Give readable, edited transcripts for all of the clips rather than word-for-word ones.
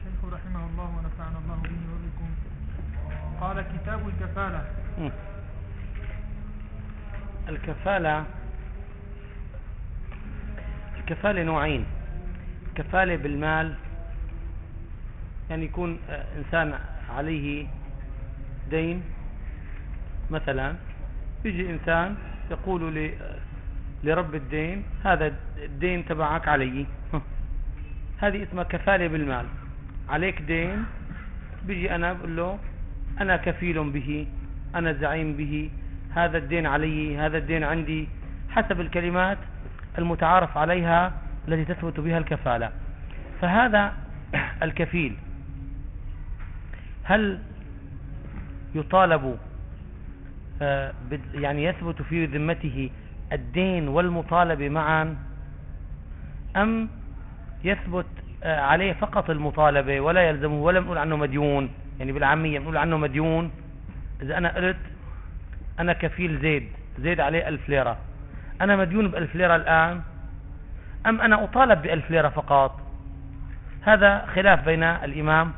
الشيخ رحمه الله ونفعنا الله به وبكم. قال كتاب الكفالة. الكفالة نوعين: كفالة بالمال، يعني يكون إنسان عليه دين مثلا، يجي إنسان يقول لرب الدين: هذا الدين تبعك علي. هذه اسمها كفالة بالمال. عليك دين، بيجي أنا بقول له: أنا كفيل به، أنا زعيم به، هذا الدين علي، هذا الدين عندي، حسب الكلمات المتعارف عليها التي تثبت بها الكفالة. فهذا الكفيل هل يطالب يعني يثبت في ذمته الدين والمطالبة معا، أم يثبت عليه فقط المطالبة ولا يلزمه، ولا نقول عنه مديون؟ يعني بالعامية نقول عنه مديون إذا أنا قلت أنا كفيل زيد عليه 1000 ليرة، أنا مديون ب1000 ليرة الآن، أم أنا أطالب ب1000 ليرة فقط؟ هذا خلاف بين الإمام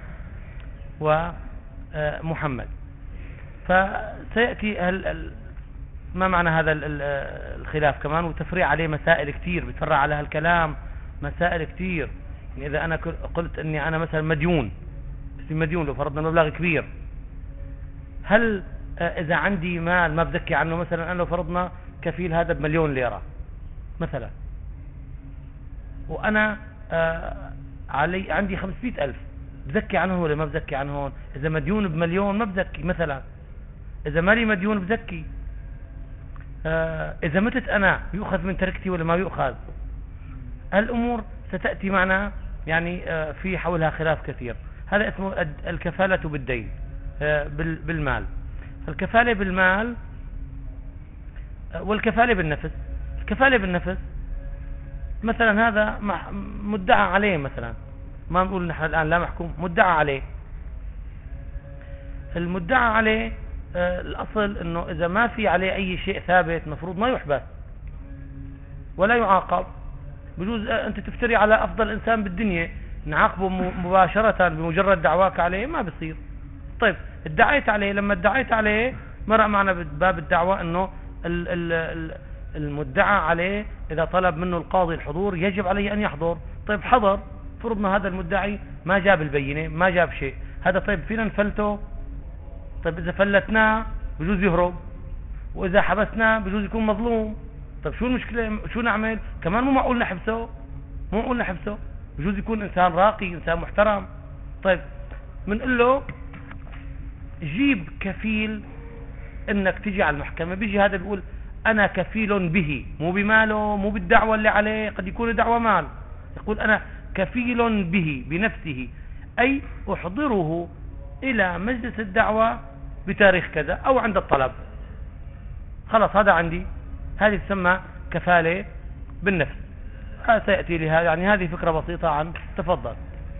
ومحمد. فسيأتي ما معنى هذا الخلاف كمان، وتفريع عليه مسائل كتير، بتفرع على هالكلام مسائل كتير. يعني إذا أنا قلت أني أنا مثلا مديون لو فرضنا مبلغ كبير، هل إذا عندي مال ما بزكي عنه؟ مثلا أنا لو فرضنا كفيل هذا ب1,000,000 ليرة مثلا، وأنا عندي 500,000، بزكي عنه ولا ما بزكي عنه؟ إذا مديون ب1,000,000 ما بزكي مثلا، إذا مالي مديون بزكي. إذا متت أنا يؤخذ من تركتي ولا ما يؤخذ؟ الأمور ستأتي معنا يعني في حولها خلاف كثير. هذا اسمه الكفالة بالدين بالمال. الكفالة بالمال والكفالة بالنفس. الكفالة بالنفس مثلا هذا مدعى عليه، مثلا ما نقول نحن الآن لا محكوم، مدعى عليه. المدعى عليه الأصل أنه إذا ما في عليه أي شيء ثابت مفروض ما يحبس ولا يعاقب. بجوز أنت تفتري على أفضل إنسان بالدنيا، نعاقبه مباشرة بمجرد دعواك عليه؟ ما بصير. طيب ادعيت عليه، لما ادعيت عليه مرق معنا بباب الدعوة أنه المدعى عليه إذا طلب منه القاضي الحضور يجب عليه أن يحضر. طيب حضر، فرضنا هذا المدعي ما جاب البينة، ما جاب شيء، هذا طيب فينا نفلته؟ طيب إذا فلتناه بجوز يهرب، وإذا حبسناه بجوز يكون مظلوم. طيب شو المشكلة؟ شو نعمل؟ كمان مو معقول نحبسه، بجوز يكون إنسان راقي، إنسان محترم. طيب بنقول له جيب كفيل إنك تجي على المحكمة. بيجي هذا بيقول أنا كفيل به، مو بماله، مو بالدعوة اللي عليه، قد يكون دعوة مال. يقول أنا كفيل به بنفسه، أي أحضره إلى مجلس الدعوة بتاريخ كذا أو عند الطلب، خلاص هذا عندي. هذه تسمى كفالة بالنفس. هذا سيأتي لها، يعني هذه فكرة بسيطة عن. تفضل.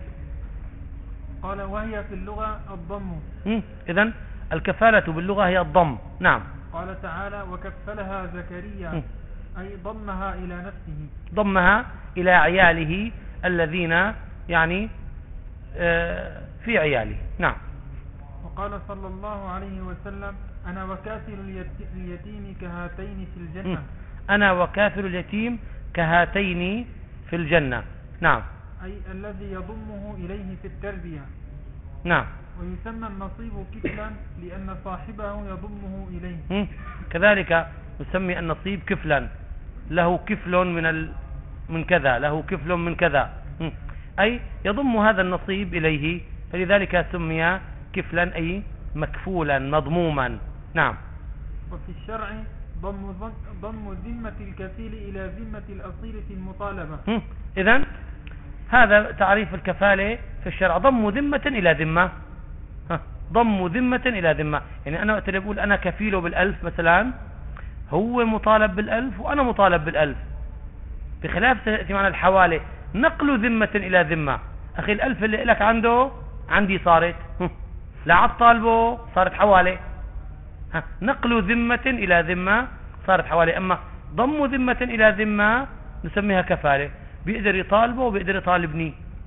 قال وهي في اللغة الضم. إذن الكفالة باللغة هي الضم. نعم. قال تعالى وكفلها زكريا، أي ضمها إلى نفسه، ضمها إلى عياله الذين يعني في عياله. نعم. وقال صلى الله عليه وسلم أنا وكافل اليتيم كهاتين في الجنة. أنا وكافل اليتيم كهاتين في الجنة. نعم. أي الذي يضمه إليه في التربية. نعم. ويسمى النصيب كفلا لأن صاحبه يضمه إليه. كذلك نسمي النصيب كفلا، له كفل من كذا، له كفل من كذا، أي يضم هذا النصيب إليه، فلذلك سمي كفلا أي مكفولا مضموما. نعم. وفي الشرع ضم ذمة الكفيل إلى ذمة الأصيل في المطالبة. إذن هذا تعريف الكفالة في الشرع: ضم ذمة إلى ذمة. ضم ذمة إلى ذمة، يعني أنا وقت اللي بقول أنا كفيله ب1,000 مثلا، هو مطالب ب1,000 وأنا مطالب ب1,000، بخلاف سيأتي معنا الحوالة نقل ذمة إلى ذمة. أخي 1,000 اللي لك عنده عندي صارت لا عاد طالبه، صارت حوالة. نقل ذمة إلى ذمة صارت حوالة. أما ضم ذمة إلى ذمة نسميها كفالة، بيقدر يطالبه وبيقدر يطالبني.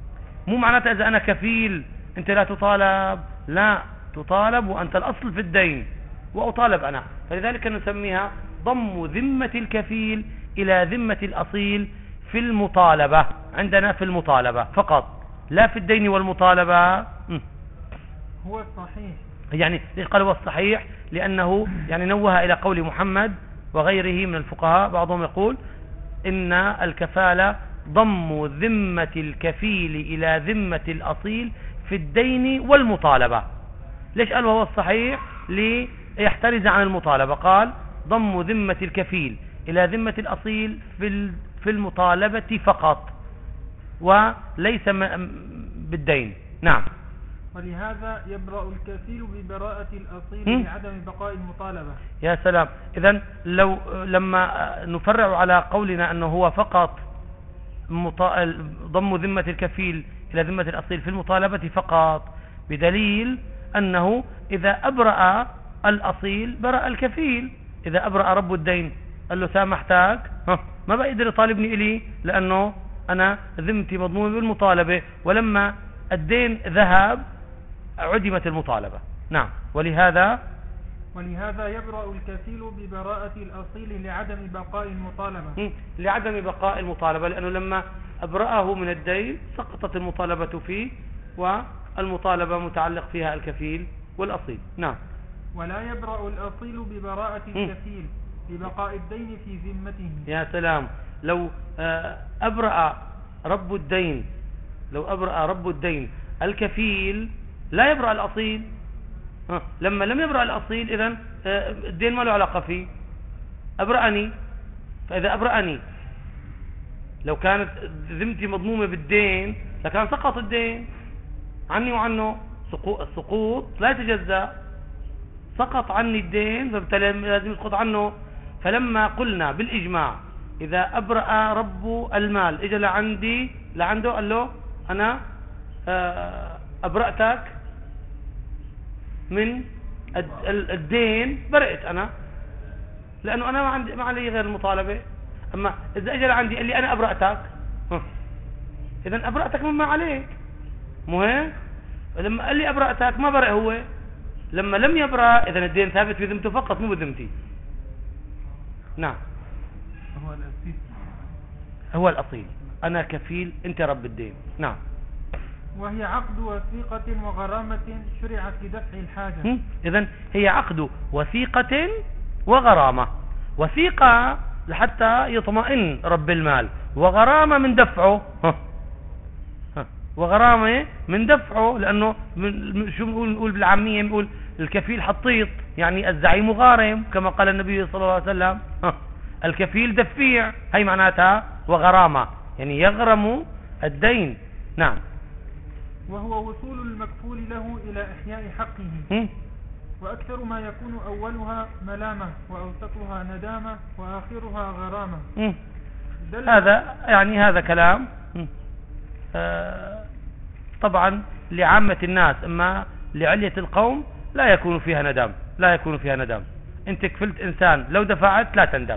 مو معناتها إذا أنا كفيل أنت لا تطالب، لا تطالب وأنت الأصل في الدين وأطالب أنا. فلذلك نسميها ضم ذمة الكفيل إلى ذمة الأصيل في المطالبة، عندنا في المطالبة فقط لا في الدين والمطالبة. هو الصحيح. يعني ليش قال هو الصحيح؟ لأنه يعني نوه إلى قول محمد وغيره من الفقهاء، بعضهم يقول إن الكفالة ضم ذمة الكفيل إلى ذمة الأصيل في الدين والمطالبة. ليش قال وهو الصحيح؟ ليحترز عن المطالبة. قال ضم ذمة الكفيل إلى ذمة الأصيل في المطالبة فقط وليس بالدين. نعم. ولهذا يبرأ الكفيل ببراءة الأصيل لعدم بقاء المطالبة. يا سلام. إذن لما نفرع على قولنا أنه هو فقط ضم ذمة الكفيل إلى ذمة الأصيل في المطالبة فقط، بدليل أنه إذا أبرأ الأصيل برأ الكفيل. إذا أبرأ رب الدين قال له سامحتك ما بقدر يطالبني إلي لأنه أنا ذمتي مضمومة بالمطالبة، ولما الدين ذهب عدمت المطالبة. نعم. ولهذا يبرأ الكفيل ببراءة الأصيل لعدم بقاء المطالبة. لعدم بقاء المطالبة، لأنه لما أبرأه من الدين سقطت المطالبة فيه والمطالبة متعلق فيها الكفيل والأصيل. نعم. ولا يبرأ الأصيل ببراءة الكفيل لبقاء الدين في ذمته. يا سلام. لو أبرأ رب الدين الكفيل لا يبرأ الأصيل. لما لم يبرأ الأصيل إذن الدين ما له علاقة فيه. أبرأني، فإذا أبرأني لو كانت ذمتي مضمومة بالدين لكان سقط الدين عني وعنه. السقوط لا يتجزأ، سقط عني الدين فبالتالي لازم يسقط عنه. فلما قلنا بالإجماع إذا أبرأ رب المال إجا لعنده قال له أنا أبرأتك من الدين، برئت أنا لأنه أنا ما علي غير المطالبة. أما إذا أجل عندي قال لي أنا أبرأتك، إذن أبرأتك مما عليك. مهم لما قال لي أبرأتك ما برئ هو، لما لم يبرأ إذن الدين ثابت في ذمته فقط مو بذمتي. نعم. هو الأصيل، أنا كفيل أنت رب الدين. نعم. وهي عقد وثيقة وغرامة شرعت لدفع الحاجة. إذن هي عقد وثيقة وغرامة. وثيقة لحتى يطمئن رب المال، وغرامة من دفعه. وغرامة من دفعه لأنه شو نقول بالعامية؟ نقول الكفيل حطيط، يعني الزعيم غارم كما قال النبي صلى الله عليه وسلم. الكفيل دفيع، هي معناتها وغرامة يعني يغرم الدين. نعم. وهو وصول المكفول له إلى إحياء حقه. وأكثر ما يكون أولها ملامة وأوسطها ندامة وآخرها غرامة. هذا كلام طبعا لعامة الناس، أما لعلية القوم لا يكون فيها ندم. أنت كفلت إنسان لو دفعت لا تندم.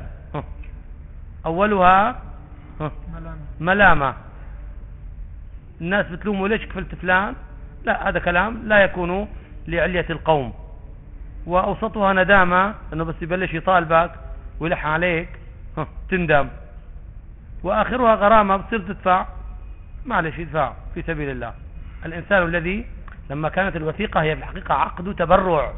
أولها ملامة، الناس بتلوموا ليش كفلت فلان، لا هذا كلام لا يكون لعلية القوم. وأوسطها ندامة، أنه بس يبلش يطالبك ويلح عليك تندم. وآخرها غرامة، بتصير تدفع، معلش يدفع في سبيل الله. الإنسان الذي لما كانت الوثيقة هي في الحقيقة عقد تبرع،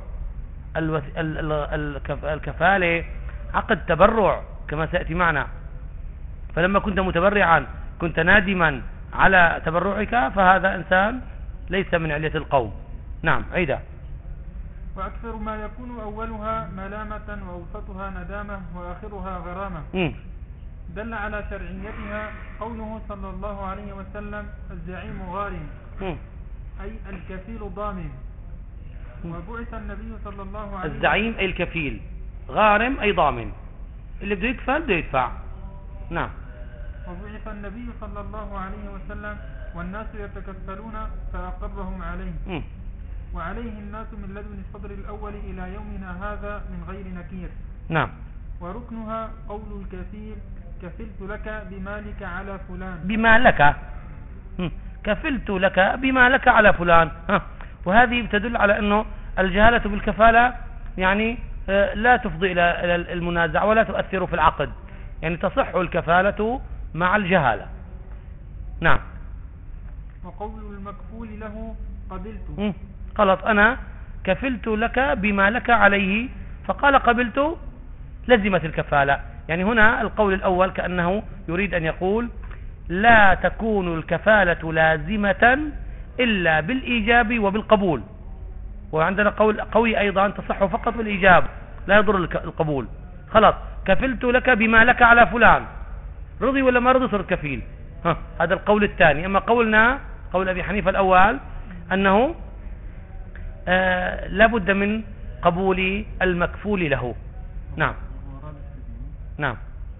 الكفالة عقد تبرع كما سيأتي معنا. فلما كنت متبرعا كنت نادما على تبرعك، فهذا إنسان ليس من علية القوم. نعم. عيدا. وأكثر ما يكون أولها ملامة وأوسطها ندامة وآخرها غرامة. دل على شرعيتها قوله صلى الله عليه وسلم الزعيم غارم، أي الكفيل ضامن. وبعث النبي صلى الله عليه وسلم الزعيم أي الكفيل، غارم أي ضامن، اللي بده يكفل بده يدفع. نعم. وبعث النبي صلى الله عليه وسلم والناس يتكفلون فأقرهم عليه. وعليه الناس من لدن الصدر الأول إلى يومنا هذا من غير نكير. نعم. وركنها قول الكفيل كفلت لك بمالك على فلان. بمالك كفلت لك بما لك على فلان. وهذه تدل على أنه الجهالة بالكفالة يعني لا تفضي إلى المنازع ولا تؤثر في العقد، يعني تصح الكفالة مع الجهالة. نعم. وقول المكفول له قبلت، خلاص أنا كفلت لك بما لك عليه، فقال قبلت، لزمت الكفالة. يعني هنا القول الأول كأنه يريد أن يقول لا تكون الكفالة لازمة إلا بالإيجاب وبالقبول. وعندنا قول قوي أيضا تصح فقط بالإيجاب لا يضر القبول. خلاص كفلت لك بما لك على فلان، رضي ولا ما رضي صرت كفيل. هذا القول الثاني. أما قولنا قول أبي حنيفة الأول أنه لا بد من قبول المكفول له. نعم. نعم.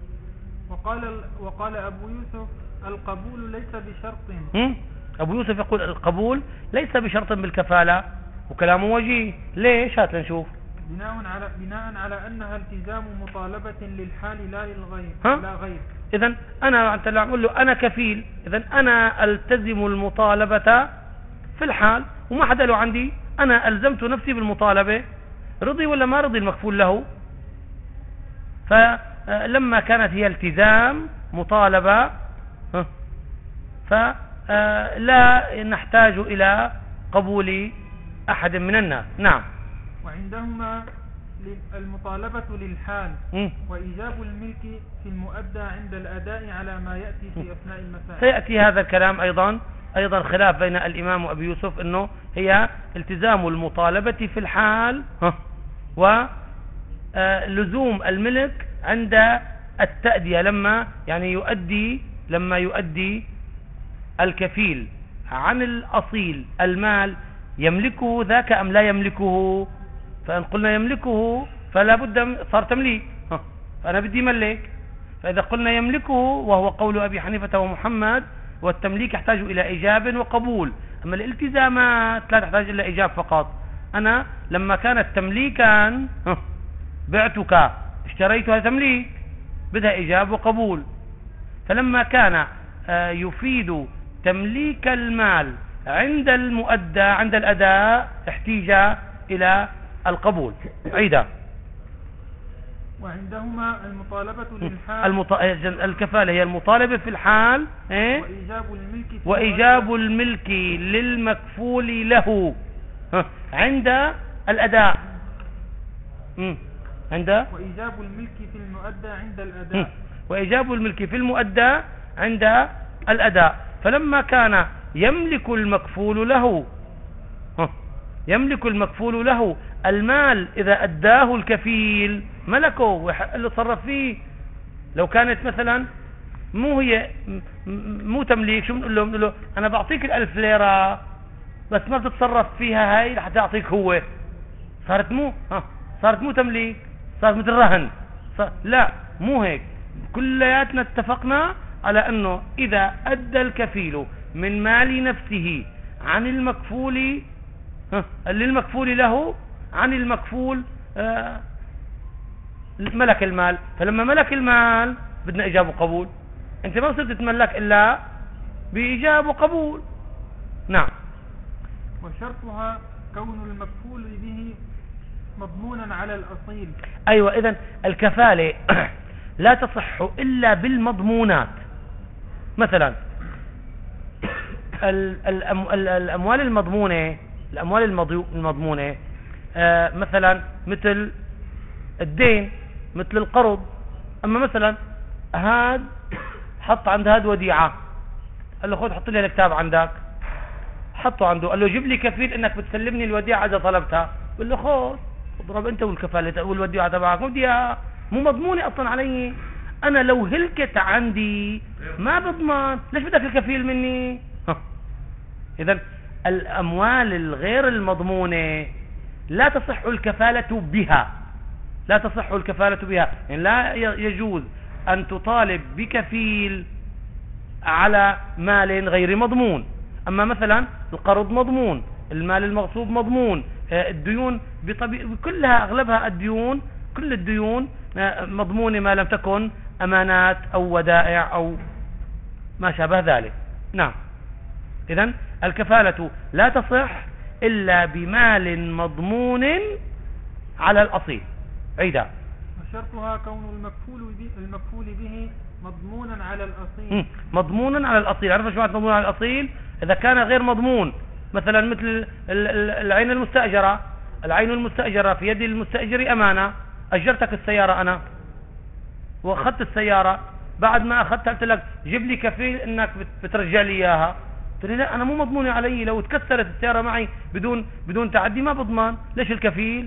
وقال أبو يوسف القبول ليس بشرط. أبو يوسف يقول القبول ليس بشرط بالكفالة، وكلامه وجيه. ليش؟ هات لنشوف. بناء على أنها التزام مطالبة للحال لا للغير. لا غير. إذن أنا أقول له أنا كفيل، إذن أنا ألتزم المطالبة في الحال، وما حدا له عندي، أنا ألزمت نفسي بالمطالبة، رضي ولا ما رضي المكفول له. فلما كانت هي التزام مطالبة فلا نحتاج إلى قبول أحد من الناس. نعم. وعندهما المطالبة للحال وإيجاب الملك في المؤدى عند الأداء على ما يأتي في أثناء المسائل. سيأتي هذا الكلام أيضا خلاف بين الإمام وأبي يوسف، أنه هي التزام المطالبة في الحال ولزوم الملك عند التأدية، لما يؤدي الكفيل عن الأصيل المال يملكه ذاك أم لا يملكه. فإن قلنا يملكه فلا بد صار تمليك، فأنا بدي ملك. فإذا قلنا يملكه وهو قول أبي حنيفة ومحمد، والتمليك يحتاج إلى إيجاب وقبول. أما الالتزامات لا تحتاج إلا إيجاب فقط. أنا لما كانت تمليكا بعتك اشتريتها تمليك، بدها إيجاب وقبول. فلما كان يفيد تمليك المال عند المؤدى عند الأداء احتاج إلى القبول. عيدا. وعندهما المطالبة للحال الكفالة هي المطالبة في الحال وإيجاب الملك للمكفول له عند الأداء. وإيجاب الملك في المؤدى عند الأداء. وإيجاب الملك في المؤدى عند الأداء. فلما كان يملك المكفول له المال، إذا أداه الكفيل ملكه ويحق له يتصرف فيه. لو كانت مثلا مو تمليك، شو بنقول له أنا بعطيك 1000 ليرة بس ما بتتصرف فيها، هاي لحتى أعطيك هو. صارت مو تمليك، صارت مثل رهن. لا، مو هيك. كلياتنا اتفقنا على أنه إذا أدى الكفيل من مال نفسه عن المكفول للمكفول له عن المكفول ملك المال. فلما ملك المال بدنا إيجاب وقبول. أنت ما صرت تتملك إلا بإيجاب وقبول. نعم. وشرطها كون المكفول به مضمونا على الأصيل. أيوة. إذن الكفالة لا تصح إلا بالمضمونات. مثلا الأموال المضمونة مثلا مثل الدين، مثل القرض. أما مثلا هاد حط عند هاد وديعة، قال له خذ حط لي الكتاب عندك، حطه عنده، قال له جيب لي كفيل انك بتسلمني الوديعة اذا طلبتها. قال له خذ اضرب انت والكفالة والوديعة تبعك، مو مضمونة اصلا علي. انا لو هلكت عندي ما بضمن، ليش بدك الكفيل مني؟ اذا الاموال الغير المضمونة لا تصح الكفالة بها، يعني لا يجوز ان تطالب بكفيل على مال غير مضمون. اما مثلا القرض مضمون، المال المغصوب مضمون، الديون كلها اغلبها كل الديون مضمونة ما لم تكن امانات او ودائع او ما شابه ذلك. نعم. إذن الكفالة لا تصح إلا بمال مضمون على الأصيل. عيدا. وشرطها كون المكفول به مضمونا على الأصيل. مضمونا على الأصيل. عرف شو معنى مضمون على الأصيل؟ إذا كان غير مضمون، مثلا مثل العين المستأجرة. العين المستأجرة في يد المستأجر أمانة. أجرتك السيارة أنا وأخذت السيارة، بعد ما أخذتها قلت لك جيب لي كفيل إنك بترجع لي إياها. قلت لي لا، أنا مو مضمون علي، لو تكسرت السيارة معي بدون تعدي ما بضمن. ليش الكفيل؟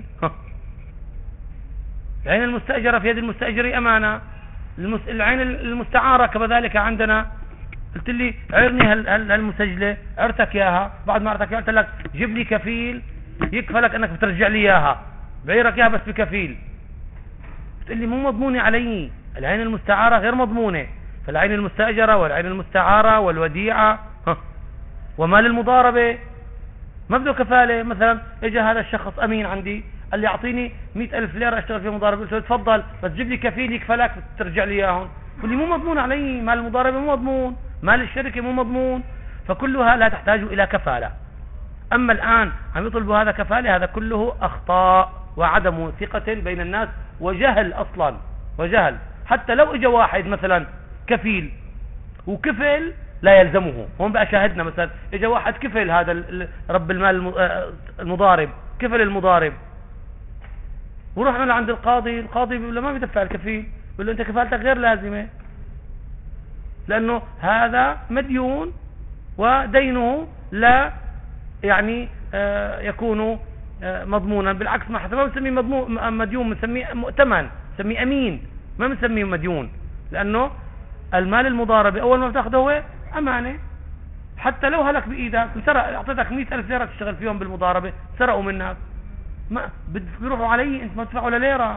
العين المستأجرة في يد المستأجر أمانة. العين المستعارة كذلك عندنا. قلت لي عرني هالمسجلة، عرتك إياها، بعد ما عرتك قلت لك جيب لي كفيل يكفلك أنك بترجع لي إياها، بعيرك إياها بس بكفيل. قلت لي مو مضمونة علي. العين المستعارة غير مضمونة، فالعين المستأجرة والعين المستعارة والوديعة ومال المضاربة ما بده كفالة. مثلا اجى هذا الشخص أمين عندي قال لي أعطيني 100,000 ليرة أشتغل في مضاربة. قلت له تفضل، بس جيب لي كفيل يكفلك ترجع لي إياهم. قل لي مو مضمون علي، مال المضاربة مو مضمون، مال الشركة مو مضمون، فكلها لا تحتاج إلى كفالة. أما الآن عم يطلبوا هذا كفالة، هذا كله أخطاء وعدم ثقة بين الناس وجهل أصلا، وجهل. حتى لو اجى واحد مثلا كفيل وكفل لا يلزمه. هون بقى شاهدنا مثلا اجى واحد كفل، هذا رب المال المضارب كفل المضارب، ورحنا لعند القاضي. القاضي بيقول له ما بدفع الكفيل، بيقول له انت كفالتك غير لازمة، لانه هذا مديون ودينه لا يعني يكون مضمونا. بالعكس ما حتى ما بنسميه مديون، بنسميه مؤتمن، بنسميه امين، ما بنسميه مديون، لانه المال المضاربة اول ما بتاخذه هو امانة. حتى لو هلك بايدك سرق، اعطيتك 100,000 ليرة تشتغل فيهم بالمضاربة، سرقوا منك، ما بيروحوا علي، انت ما تدفع ولا ليرة،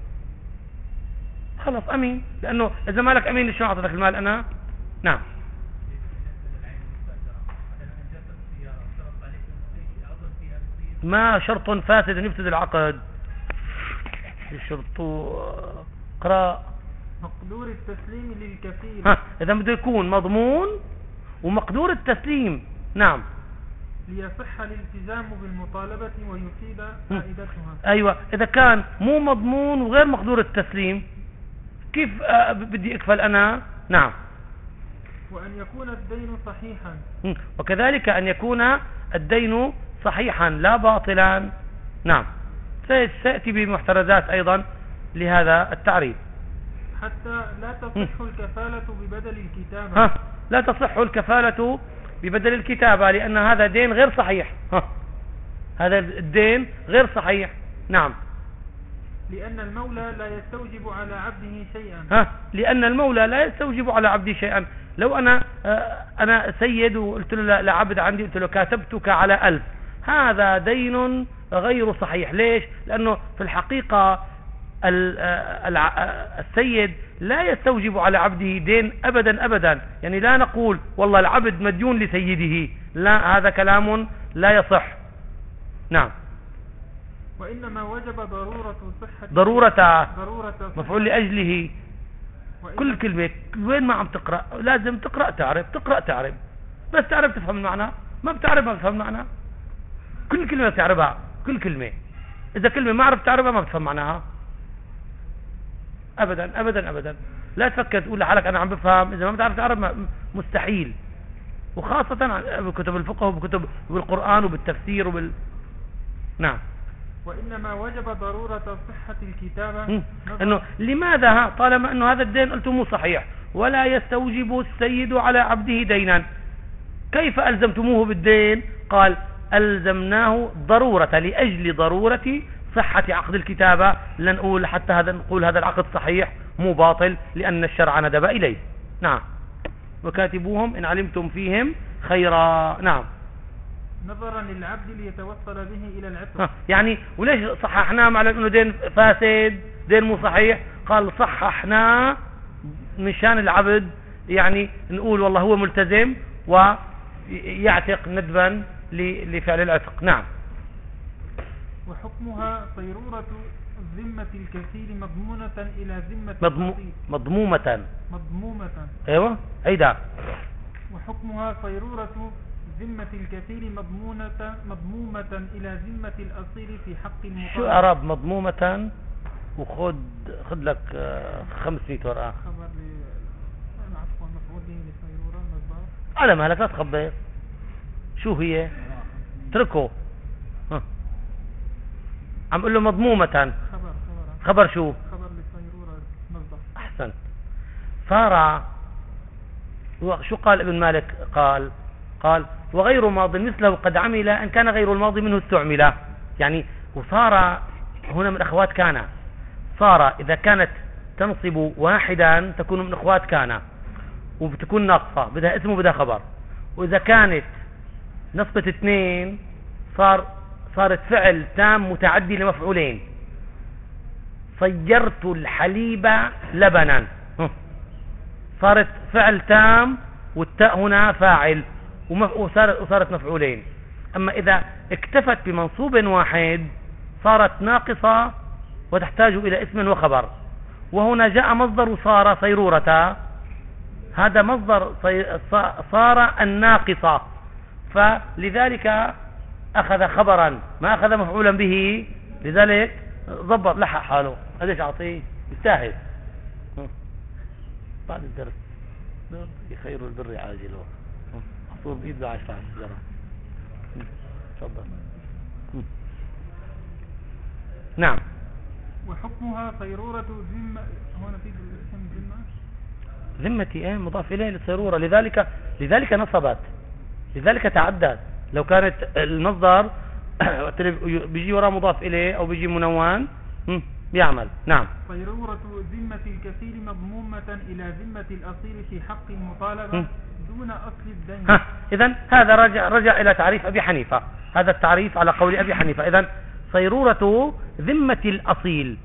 خلص امين. لانه اذا مالك امين شلون اعطيتك المال انا؟ نعم. ما شرط فاسد ان يفسد العقد. شرط قراء مقدور التسليم للكفيل. اذا بده يكون مضمون ومقدور التسليم. نعم. ليصح الالتزام بالمطالبة ويفيد فائدتها. ايوه، اذا كان مو مضمون وغير مقدور التسليم كيف بدي اكفل انا؟ نعم. وان يكون الدين صحيحا. وكذلك ان يكون الدين صحيحا لا باطلا. نعم. سيأتي بمحترزات ايضا لهذا التعريف. حتى لا تصح الكفالة ببدل الكتابة. لا تصح الكفالة ببدل الكتابة، لأن هذا دين غير صحيح. هذا الدين غير صحيح. نعم. لأن المولى لا يستوجب على عبده شيئا. لأن المولى لا يستوجب على عبده شيئا. لو أنا سيد وقلت له لعبد عندي، قلت له كاتبتك على 1000، هذا دين غير صحيح. ليش؟ لأنه في الحقيقة السيد لا يستوجب على عبده دين أبدا أبدا. يعني لا نقول والله العبد مديون لسيده، لا، هذا كلام لا يصح. نعم. وإنما وجب ضرورة صحة، ضرورة مفعول لأجله. كل كلمة وين ما عم تقرأ لازم تقرأ تعرف، تقرأ تعرف، بس تعرف تفهم المعنى، ما بتعرف ما بتفهم المعنى. كل كلمة بتعرفها، كل كلمة. إذا كلمة ما عرفت تعرفها ما بتفهم معناها أبدا أبدا أبدا. لا تفكر تقول لحالك أنا عم بفهم، إذا ما بتعرف تعرف مستحيل. وخاصة بكتب الفقه وبكتب بالقرآن وبالتفسير نعم. وإنما وجب ضرورة صحة الكتابة. إنه لماذا طالما إنه هذا الدين قلت مو صحيح ولا يستوجب السيد على عبده دينا، كيف ألزمتموه بالدين؟ قال ألزمناه ضرورة، لأجل ضرورة صحة عقد الكتابة. لن نقول حتى نقول هذا العقد صحيح مو باطل، لأن الشرع ندب إليه. نعم. وكاتبوهم إن علمتم فيهم خيرا. نعم. نظرا للعبد ليتوصل به إلى العتق. يعني وليش صححناه مع أنه دين فاسد، دين مو صحيح؟ قال صححناه مشان العبد، يعني نقول والله هو ملتزم ويعتق ندبا لفعل العتق. نعم. وحكمها صيرورة ذمة الكفيل مضمونة إلى ذمة مضمومة. مضمومة. ايوه، هيدا. وحكمها صيرورة ذمة الكفيل مضمومة إلى ذمة الأصيل في حق المطالب. شو إعراب مضمومة؟ وخد لك 500 ورقة. خبر عفوا مفعول به لصيرورة المصدر. على مالك لا تخبر. شو هي؟ اتركه. عم قل له مضمومة. خبر شو؟ خبر لصيرورة مصدر. أحسن. صار شو قال ابن مالك؟ قال وغير ماض مثله قد عمل إن كان غير الماضي منه استعمل. يعني وصار هنا من أخوات كان. صار إذا كانت تنصب واحدا تكون من أخوات كان وبتكون ناقصة بدها اسم وبدها خبر. وإذا كانت نصبت اثنين صارت فعل تام متعدي لمفعولين. صيرت الحليب لبنا، صارت فعل تام والتاء هنا فاعل وصارت مفعولين. أما إذا اكتفت بمنصوب واحد صارت ناقصة وتحتاج إلى اسم وخبر. وهنا جاء مصدر صار صيرورة، هذا مصدر صار الناقصة، فلذلك أخذ خبرا ما أخذ مفعولا به، لذلك ضبط لحق حاله. قديش أعطيه؟ يستاهل. بعد الدرس خير البر عاجله. حصول بإيد له 10 على السجارة. تفضل. نعم. وحكمها صيرورة ذمة. هنا في اسم ذمة. ذمتي مضاف إليه للصيرورة، لذلك نصبت، لذلك تعدت. لو كانت المصدر بيجي وراء مضاف إليه أو بيجي منون بيعمل. نعم. صيرورة ذمة الكفيل مضمومة إلى ذمة الأصيل في حق المطالبة دون أصل الدين. إذن هذا رجع إلى تعريف أبي حنيفة، هذا التعريف على قول أبي حنيفة. إذن صيرورة ذمة الأصيل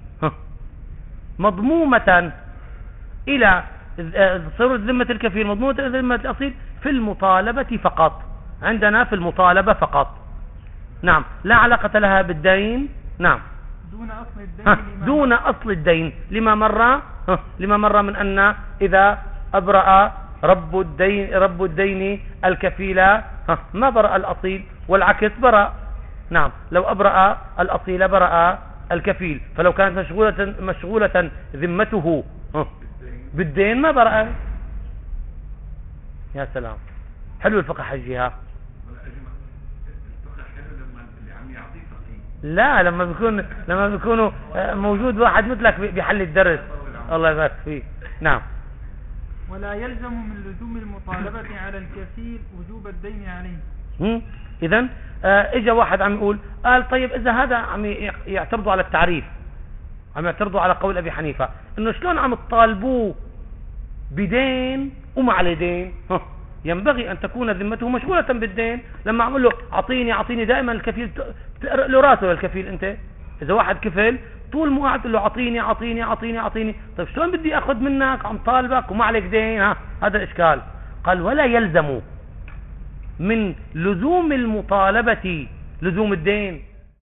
مضمومة إلى صيرورة ذمة الكفيل مضمومة إلى ذمة الأصيل في المطالبة فقط. عندنا في المطالبة فقط. نعم. لا علاقة لها بالدين. نعم. دون أصل الدين لما مر من أن إذا أبرأ رب الدين الكفيل ما برأ الأصيل، والعكس برأ. نعم. لو أبرأ الأصيل برأ الكفيل، فلو كانت مشغولة ذمته بالدين ما برأ. يا سلام، حلو الفقه حجيها. لا، لما بيكونوا موجود واحد مثلك بيحل الدرس. الله يبارك فيه. نعم. ولا يلزم من لزوم المطالبة على الكفيل وجوب الدين عليه. إذن اجا واحد عم يقول قال طيب إذا هذا عم يعترضوا على التعريف، عم يعترضوا على قول أبي حنيفة إنه شلون عم تطالبوه بدين وما عليه دين. ينبغي أن تكون ذمته مشغولة بالدين. لما أقول له أعطيني دائما الكفيل تقرأ له راسه للكفيل. أنت إذا واحد كفل طول مو قاعد تقول له أعطيني، طيب شلون بدي أخذ منك عم طالبك وما عليك دين؟ هذا الإشكال. قال ولا يلزم من لزوم المطالبة لزوم الدين.